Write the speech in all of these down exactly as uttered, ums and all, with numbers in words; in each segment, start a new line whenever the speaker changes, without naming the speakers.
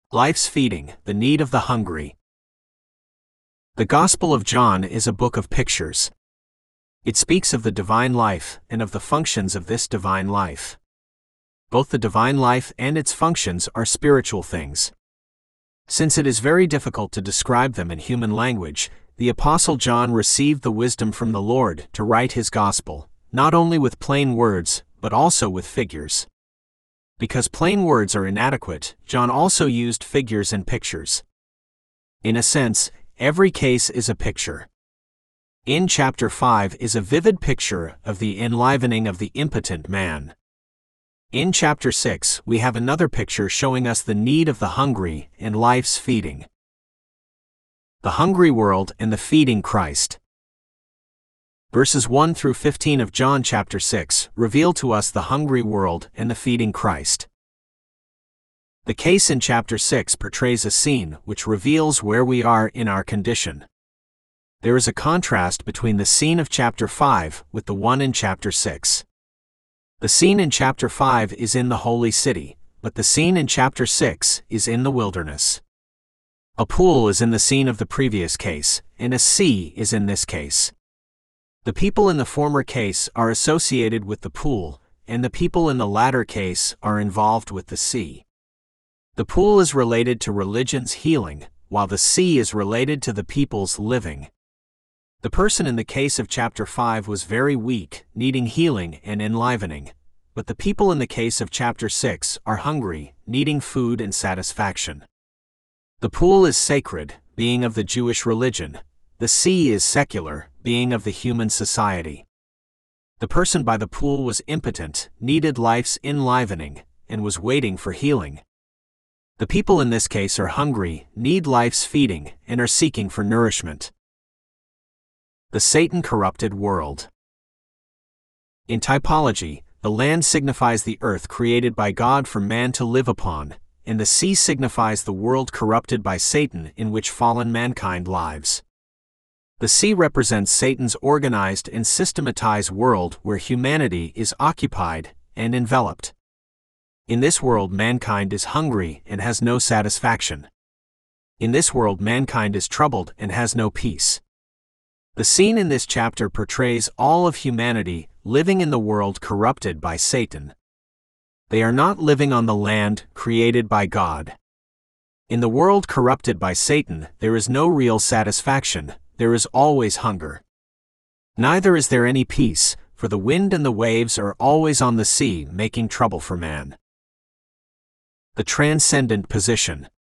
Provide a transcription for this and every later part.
Life's feeding, the need of the hungry. The Gospel of John is a book of pictures. It speaks of the divine life and of the functions of this divine life. Both the divine life and its functions are spiritual things. Since it is very difficult to describe them in human language, the Apostle John received the wisdom from the Lord to write his Gospel, not only with plain words, but also with figures. Because plain words are inadequate, John also used figures and pictures. In a sense, every case is a picture. In chapter five is a vivid picture of the enlivening of the impotent man. In chapter six we have another picture showing us the need of the hungry and life's feeding. The hungry world and the feeding Christ. Verses one through fifteen of John chapter six reveal to us the hungry world and the feeding Christ. The case in chapter six portrays a scene which reveals where we are in our condition. There is a contrast between the scene of chapter five with the one in chapter six. The scene in chapter five is in the holy city, but the scene in chapter six is in the wilderness. A pool is in the scene of the previous case, and a sea is in this case. The people in the former case are associated with the pool, and the people in the latter case are involved with the sea. The pool is related to religion's healing, while the sea is related to the people's living. The person in the case of chapter five was very weak, needing healing and enlivening, but the people in the case of chapter six are hungry, needing food and satisfaction. The pool is sacred, being of the Jewish religion. The sea is secular, being of the human society. The person by the pool was impotent, needed life's enlivening, and was waiting for healing. The people in this case are hungry, need life's feeding, and are seeking for nourishment. The Satan-corrupted world. In typology, the land signifies the earth created by God for man to live upon, and the sea signifies the world corrupted by Satan in which fallen mankind lives. The sea represents Satan's organized and systematized world where humanity is occupied and enveloped. In this world mankind is hungry and has no satisfaction. In this world mankind is troubled and has no peace. The scene in this chapter portrays all of humanity living in the world corrupted by Satan. They are not living on the land created by God. In the world corrupted by Satan, there is no real satisfaction. There is always hunger. Neither is there any peace, for the wind and the waves are always on the sea, making trouble for man. The transcendent position.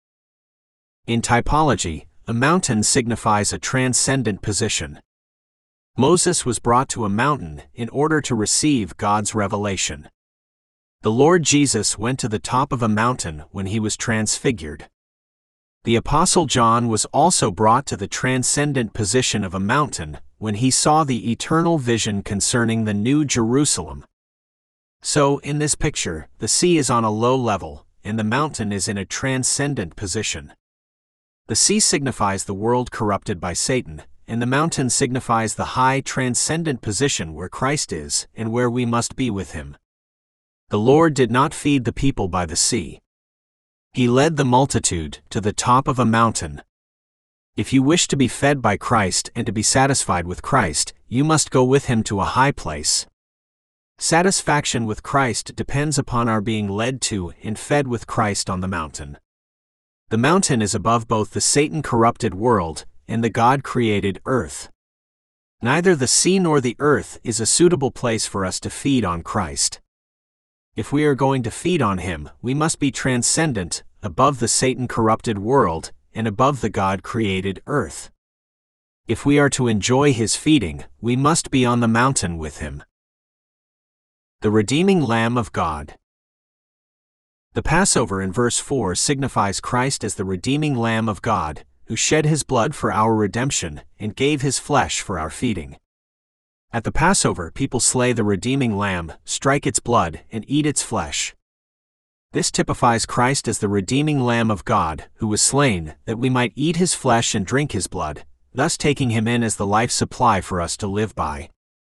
In typology, a mountain signifies a transcendent position. Moses was brought to a mountain in order to receive God's revelation. The Lord Jesus went to the top of a mountain when he was transfigured. The Apostle John was also brought to the transcendent position of a mountain when he saw the eternal vision concerning the New Jerusalem. So, in this picture, the sea is on a low level, and the mountain is in a transcendent position. The sea signifies the world corrupted by Satan, and the mountain signifies the high transcendent position where Christ is and where we must be with him. The Lord did not feed the people by the sea. He led the multitude to the top of a mountain. If you wish to be fed by Christ and to be satisfied with Christ, you must go with him to a high place. Satisfaction with Christ depends upon our being led to and fed with Christ on the mountain. The mountain is above both the Satan-corrupted world and the God-created earth. Neither the sea nor the earth is a suitable place for us to feed on Christ. If we are going to feed on him, we must be transcendent, above the Satan-corrupted world, and above the God-created earth. If we are to enjoy his feeding, we must be on the mountain with him. The redeeming Lamb of God. The Passover in verse four signifies Christ as the redeeming Lamb of God, who shed his blood for our redemption and gave his flesh for our feeding. At the Passover, people slay the redeeming lamb, strike its blood, and eat its flesh. This typifies Christ as the redeeming Lamb of God, who was slain, that we might eat his flesh and drink his blood, thus taking him in as the life supply for us to live by.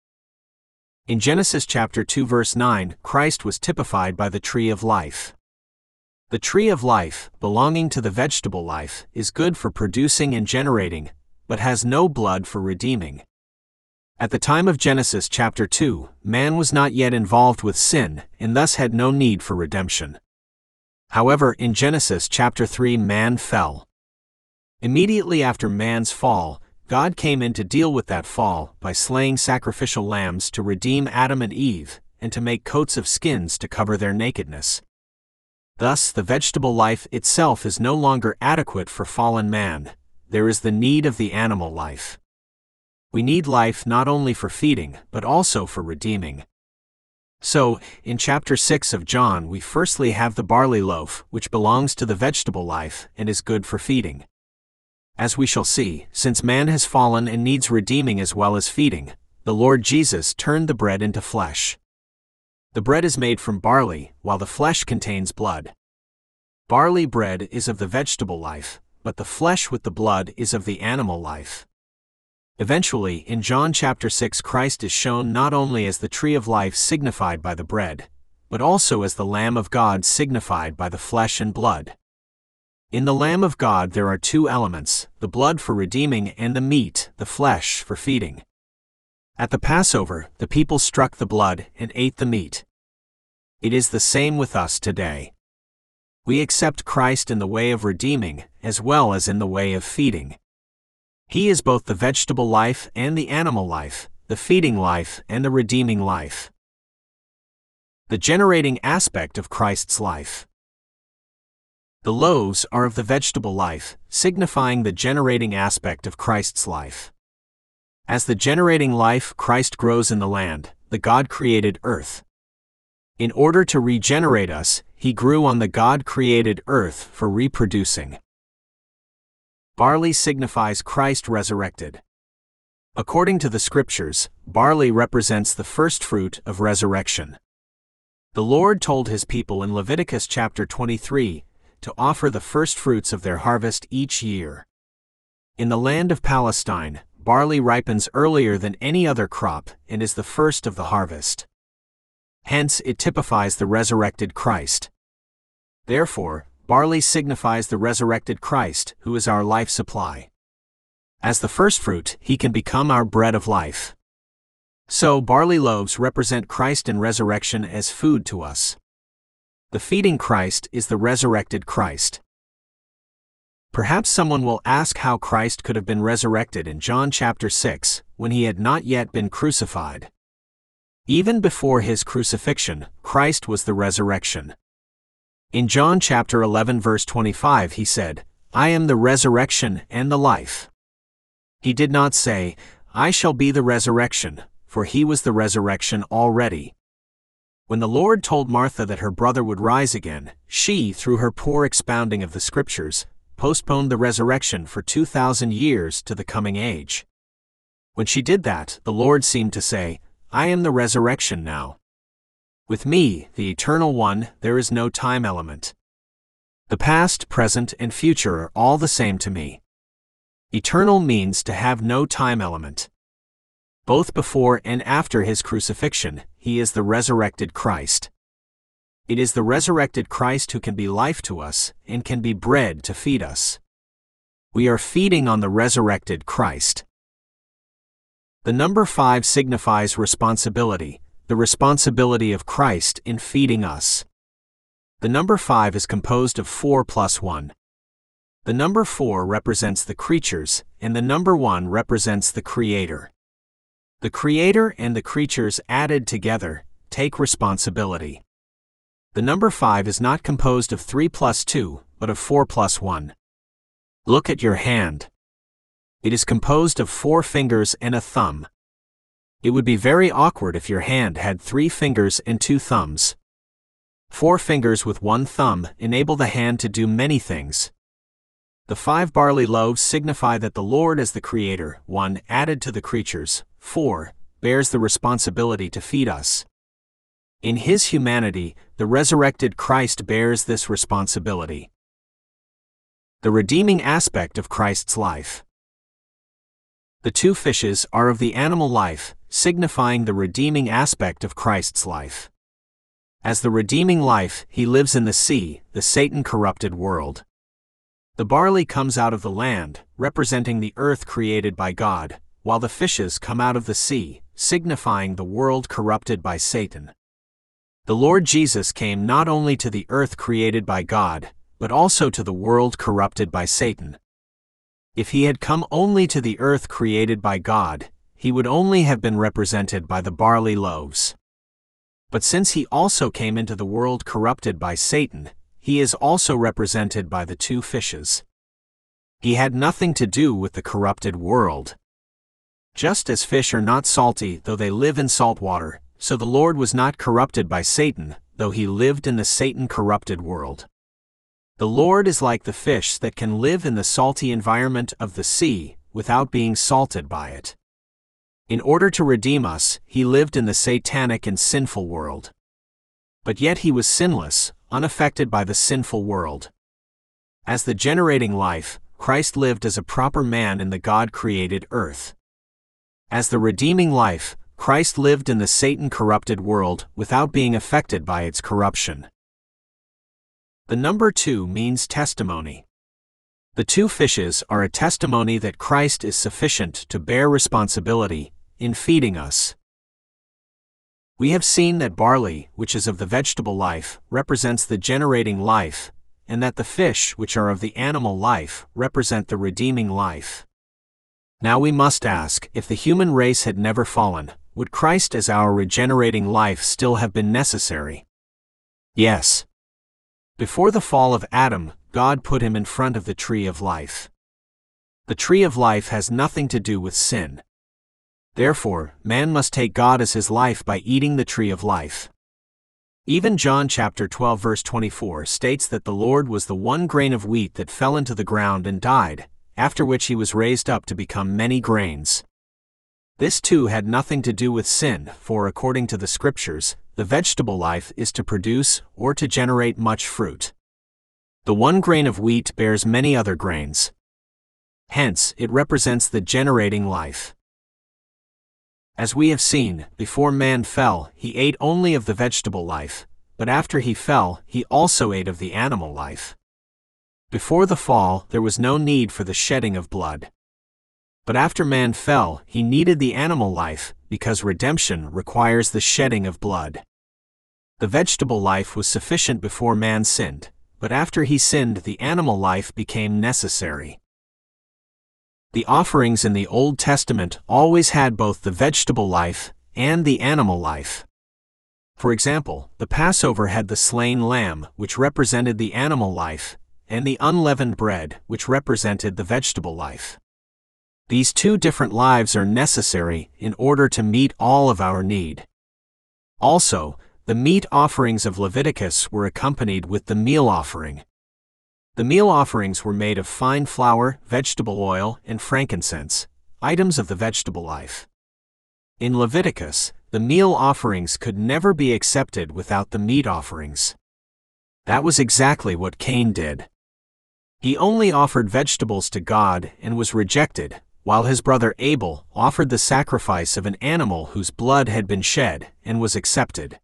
In Genesis chapter two verse nine, Christ was typified by the tree of life. The tree of life, belonging to the vegetable life, is good for producing and generating, but has no blood for redeeming. At the time of Genesis chapter two, man was not yet involved with sin, and thus had no need for redemption. However, in Genesis chapter three, man fell. Immediately after man's fall, God came in to deal with that fall by slaying sacrificial lambs to redeem Adam and Eve, and to make coats of skins to cover their nakedness. Thus, the vegetable life itself is no longer adequate for fallen man. There is the need of the animal life. We need life not only for feeding, but also for redeeming. So, in chapter six of John, we firstly have the barley loaf, which belongs to the vegetable life and is good for feeding. As we shall see, since man has fallen and needs redeeming as well as feeding, the Lord Jesus turned the bread into flesh. The bread is made from barley, while the flesh contains blood. Barley bread is of the vegetable life, but the flesh with the blood is of the animal life. Eventually, in John chapter six, Christ is shown not only as the tree of life signified by the bread, but also as the Lamb of God signified by the flesh and blood. In the Lamb of God there are two elements, the blood for redeeming and the meat, the flesh, for feeding. At the Passover, the people struck the blood and ate the meat. It is the same with us today. We accept Christ in the way of redeeming, as well as in the way of feeding. He is both the vegetable life and the animal life, the feeding life and the redeeming life. The generating aspect of Christ's life. The loaves are of the vegetable life, signifying the generating aspect of Christ's life. As the generating life, Christ grows in the land, the God-created earth. In order to regenerate us, he grew on the God-created earth for reproducing. Barley signifies Christ resurrected. According to the Scriptures, barley represents the first fruit of resurrection. The Lord told his people in Leviticus chapter twenty-three to offer the first fruits of their harvest each year. In the land of Palestine, barley ripens earlier than any other crop and is the first of the harvest. Hence, it typifies the resurrected Christ. Therefore, barley signifies the resurrected Christ, who is our life supply. As the first fruit, he can become our bread of life. So, barley loaves represent Christ in resurrection as food to us. The feeding Christ is the resurrected Christ. Perhaps someone will ask how Christ could have been resurrected in John chapter six, when he had not yet been crucified. Even before his crucifixion, Christ was the resurrection. In John chapter eleven verse twenty-five he said, "I am the resurrection and the life." He did not say, "I shall be the resurrection," for he was the resurrection already. When the Lord told Martha that her brother would rise again, she, through her poor expounding of the Scriptures, postponed the resurrection for two thousand years to the coming age. When she did that, the Lord seemed to say, "I am the resurrection now. With me, the Eternal One, there is no time element. The past, present, and future are all the same to me." Eternal means to have no time element. Both before and after his crucifixion, he is the resurrected Christ. It is the resurrected Christ who can be life to us, and can be bread to feed us. We are feeding on the resurrected Christ. The number five signifies responsibility, the responsibility of Christ in feeding us. The number five is composed of four plus one. The number four represents the creatures, and the number one represents the Creator. The Creator and the creatures added together take responsibility. The number five is not composed of three plus two, but of four plus one. Look at your hand. It is composed of four fingers and a thumb. It would be very awkward if your hand had three fingers and two thumbs. Four fingers with one thumb enable the hand to do many things. The five barley loaves signify that the Lord as the Creator, one, added to the creatures, four, bears the responsibility to feed us. In his humanity, the resurrected Christ bears this responsibility. The redeeming aspect of Christ's life. The two fishes are of the animal life, signifying the redeeming aspect of Christ's life. As the redeeming life, he lives in the sea, the Satan-corrupted world. The barley comes out of the land, representing the earth created by God, while the fishes come out of the sea, signifying the world corrupted by Satan. The Lord Jesus came not only to the earth created by God, but also to the world corrupted by Satan. If he had come only to the earth created by God, he would only have been represented by the barley loaves. But since he also came into the world corrupted by Satan, he is also represented by the two fishes. He had nothing to do with the corrupted world. Just as fish are not salty though they live in salt water, so the Lord was not corrupted by Satan, though he lived in the Satan-corrupted world. The Lord is like the fish that can live in the salty environment of the sea, without being salted by it. In order to redeem us, he lived in the satanic and sinful world. But yet he was sinless, unaffected by the sinful world. As the generating life, Christ lived as a proper man in the God-created earth. As the redeeming life, Christ lived in the Satan-corrupted world without being affected by its corruption. The number two means testimony. The two fishes are a testimony that Christ is sufficient to bear responsibility in feeding us. We have seen that barley, which is of the vegetable life, represents the generating life, and that the fish, which are of the animal life, represent the redeeming life. Now we must ask, if the human race had never fallen, would Christ as our regenerating life still have been necessary? Yes. Before the fall of Adam, God put him in front of the tree of life. The tree of life has nothing to do with sin. Therefore, man must take God as his life by eating the tree of life. Even John chapter twelve verse twenty-four states that the Lord was the one grain of wheat that fell into the ground and died, after which he was raised up to become many grains. This too had nothing to do with sin, for according to the Scriptures, the vegetable life is to produce or to generate much fruit. The one grain of wheat bears many other grains. Hence, it represents the generating life. As we have seen, before man fell, he ate only of the vegetable life, but after he fell, he also ate of the animal life. Before the fall, there was no need for the shedding of blood. But after man fell, he needed the animal life, because redemption requires the shedding of blood. The vegetable life was sufficient before man sinned, but after he sinned, the animal life became necessary. The offerings in the Old Testament always had both the vegetable life and the animal life. For example, the Passover had the slain lamb, which represented the animal life, and the unleavened bread, which represented the vegetable life. These two different lives are necessary in order to meet all of our need. Also, the meat offerings of Leviticus were accompanied with the meal offering. The meal offerings were made of fine flour, vegetable oil, and frankincense, items of the vegetable life. In Leviticus, the meal offerings could never be accepted without the meat offerings. That was exactly what Cain did. He only offered vegetables to God and was rejected, while his brother Abel offered the sacrifice of an animal whose blood had been shed and was accepted.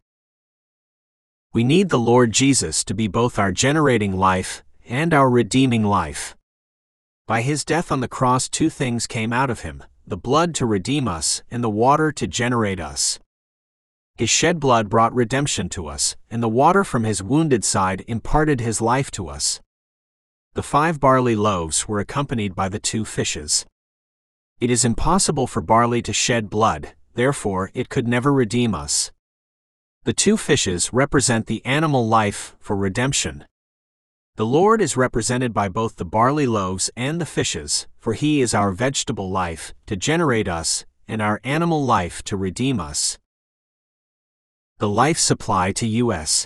We need the Lord Jesus to be both our generating life and our redeeming life. By his death on the cross, two things came out of him: the blood to redeem us and the water to generate us. His shed blood brought redemption to us, and the water from his wounded side imparted his life to us. The five barley loaves were accompanied by the two fishes. It is impossible for barley to shed blood, therefore it could never redeem us. The two fishes represent the animal life for redemption. The Lord is represented by both the barley loaves and the fishes, for he is our vegetable life to generate us, and our animal life to redeem us. The life supply to U S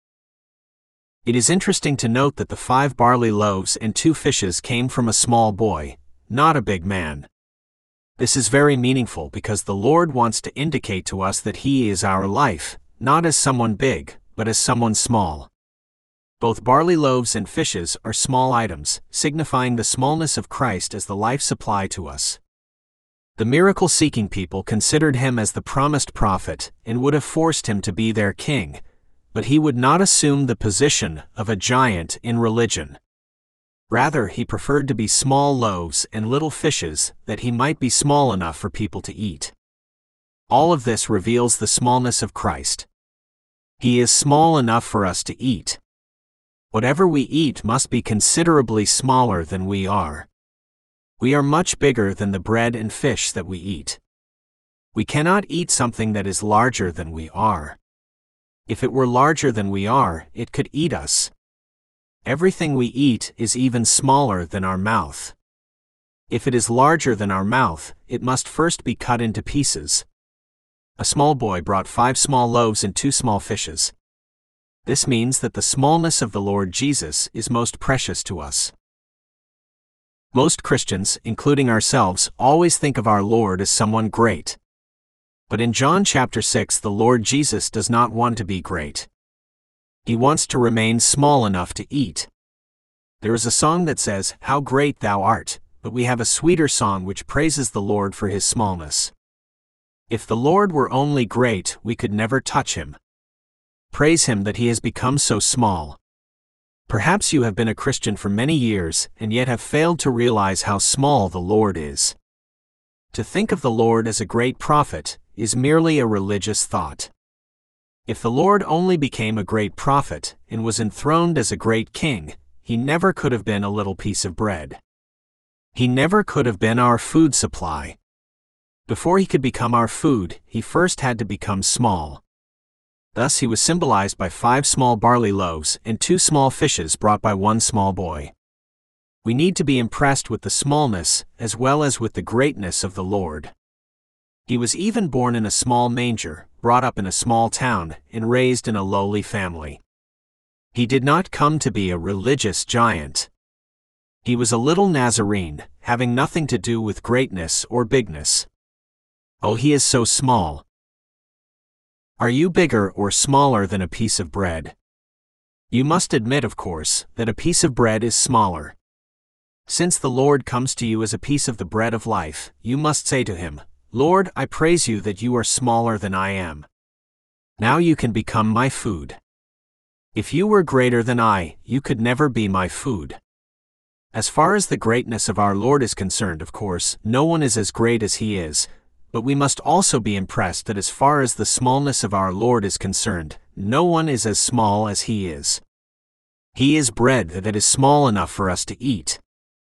It is interesting to note that the five barley loaves and two fishes came from a small boy, not a big man. This is very meaningful because the Lord wants to indicate to us that he is our life, not as someone big, but as someone small. Both barley loaves and fishes are small items, signifying the smallness of Christ as the life supply to us. The miracle-seeking people considered him as the promised prophet and would have forced him to be their king, But he would not assume the position of a giant in religion. Rather, he preferred to be small loaves and little fishes, that he might be small enough for people to eat. All of this reveals the smallness of Christ. He is small enough for us to eat. Whatever we eat must be considerably smaller than we are. We are much bigger than the bread and fish that we eat. We cannot eat something that is larger than we are. If it were larger than we are, it could eat us. Everything we eat is even smaller than our mouth. If it is larger than our mouth, it must first be cut into pieces. A small boy brought five small loaves and two small fishes. This means that the smallness of the Lord Jesus is most precious to us. Most Christians, including ourselves, always think of our Lord as someone great. But in John chapter six, the Lord Jesus does not want to be great. He wants to remain small enough to eat. There is a song that says, "How great thou art," but we have a sweeter song which praises the Lord for his smallness. If the Lord were only great, we could never touch him. Praise him that he has become so small. Perhaps you have been a Christian for many years, and yet have failed to realize how small the Lord is. To think of the Lord as a great prophet is merely a religious thought. If the Lord only became a great prophet and was enthroned as a great king, he never could have been a little piece of bread. He never could have been our food supply. Before he could become our food, he first had to become small. Thus he was symbolized by five small barley loaves and two small fishes brought by one small boy. We need to be impressed with the smallness as well as with the greatness of the Lord. He was even born in a small manger, brought up in a small town, and raised in a lowly family. He did not come to be a religious giant. He was a little Nazarene, having nothing to do with greatness or bigness. Oh, he is so small. Are you bigger or smaller than a piece of bread? You must admit, of course, that a piece of bread is smaller. Since the Lord comes to you as a piece of the bread of life, you must say to him, "Lord, I praise you that you are smaller than I am. Now you can become my food. If you were greater than I, you could never be my food." As far as the greatness of our Lord is concerned, of course, no one is as great as he is, but we must also be impressed that as far as the smallness of our Lord is concerned, no one is as small as he is. He is bread that is small enough for us to eat.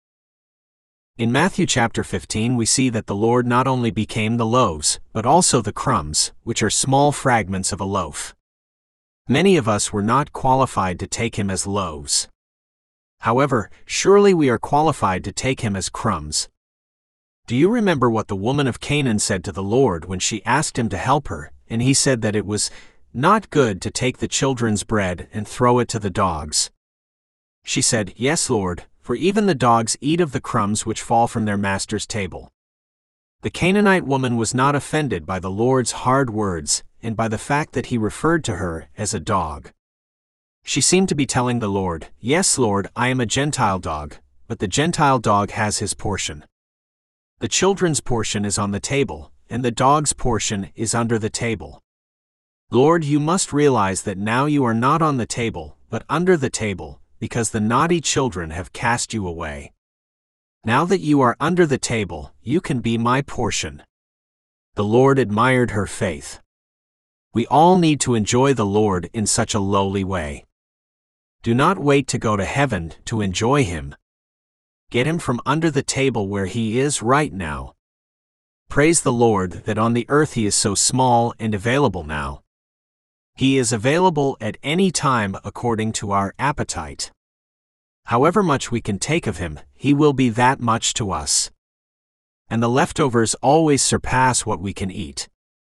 In Matthew chapter fifteen we see that the Lord not only became the loaves, but also the crumbs, which are small fragments of a loaf. Many of us were not qualified to take him as loaves. However, surely we are qualified to take him as crumbs. Do you remember what the woman of Canaan said to the Lord when she asked him to help her, and he said that it was not good to take the children's bread and throw it to the dogs? She said, "Yes, Lord, for even the dogs eat of the crumbs which fall from their master's table." The Canaanite woman was not offended by the Lord's hard words and by the fact that he referred to her as a dog. She seemed to be telling the Lord, "Yes, Lord, I am a Gentile dog, but the Gentile dog has his portion. The children's portion is on the table, and the dog's portion is under the table. Lord, you must realize that now you are not on the table, but under the table, because the naughty children have cast you away. Now that you are under the table, you can be my portion." The Lord admired her faith. We all need to enjoy the Lord in such a lowly way. Do not wait to go to heaven to enjoy him. Get him from under the table where he is right now. Praise the Lord that on the earth he is so small and available now. He is available at any time according to our appetite. However much we can take of him, he will be that much to us. And the leftovers always surpass what we can eat.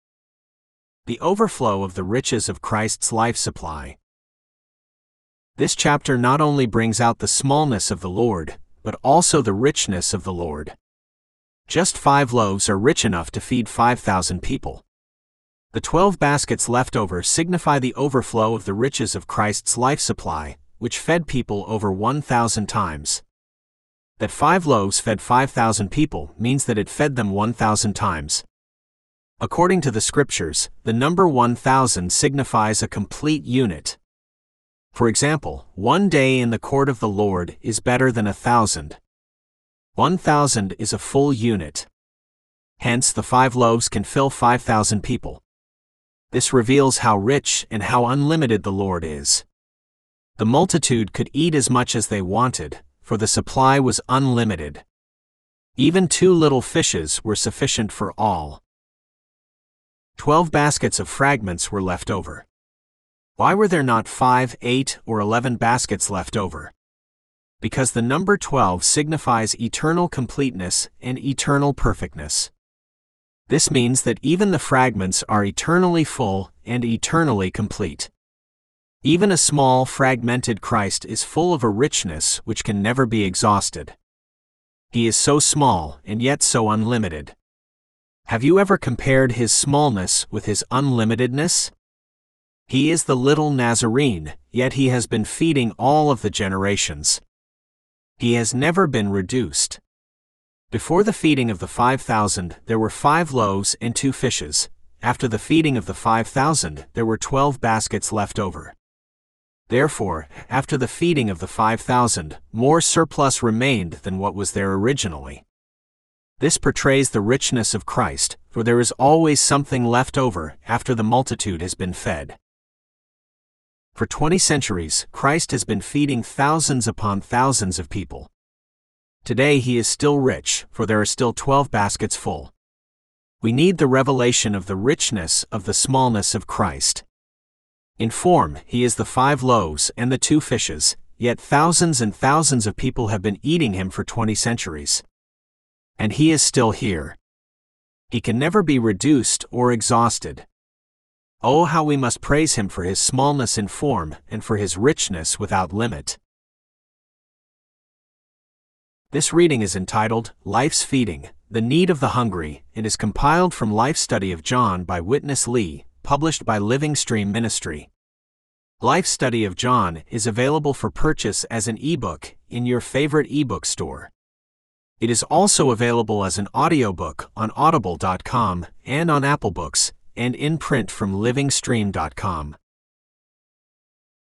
The overflow of the riches of Christ's life supply. This chapter not only brings out the smallness of the Lord, but also the richness of the Lord. Just five loaves are rich enough to feed five thousand people. The twelve baskets left over signify the overflow of the riches of Christ's life supply, which fed people over one thousand times. That five loaves fed five thousand people means that it fed them one thousand times. According to the scriptures, the number one thousand signifies a complete unit. For example, one day in the court of the Lord is better than a thousand. One thousand is a full unit. Hence, the five loaves can fill five thousand people. This reveals how rich and how unlimited the Lord is. The multitude could eat as much as they wanted, for the supply was unlimited. Even two little fishes were sufficient for all. Twelve baskets of fragments were left over. Why were there not five, eight, or eleven baskets left over? Because the number twelve signifies eternal completeness and eternal perfectness. This means that even the fragments are eternally full and eternally complete. Even a small, fragmented Christ is full of a richness which can never be exhausted. He is so small and yet so unlimited. Have you ever compared his smallness with his unlimitedness? He is the little Nazarene, yet he has been feeding all of the generations. He has never been reduced. Before the feeding of the five thousand, there were five loaves and two fishes. After the feeding of the five thousand, there were twelve baskets left over. Therefore, after the feeding of the five thousand, more surplus remained than what was there originally. This portrays the richness of Christ, for there is always something left over after the multitude has been fed. For twenty centuries, Christ has been feeding thousands upon thousands of people. Today he is still rich, for there are still twelve baskets full. We need the revelation of the richness of the smallness of Christ. In form, he is the five loaves and the two fishes, yet thousands and thousands of people have been eating him for twenty centuries. And he is still here. He can never be reduced or exhausted. Oh, how we must praise him for his smallness in form and for his richness without limit. This reading is entitled, Life's Feeding, The Need of the Hungry, and is compiled from Life Study of John by Witness Lee, published by Living Stream Ministry. Life Study of John is available for purchase as an ebook in your favorite ebook store. It is also available as an audiobook on audible dot com and on Apple Books, and in print from living stream dot com.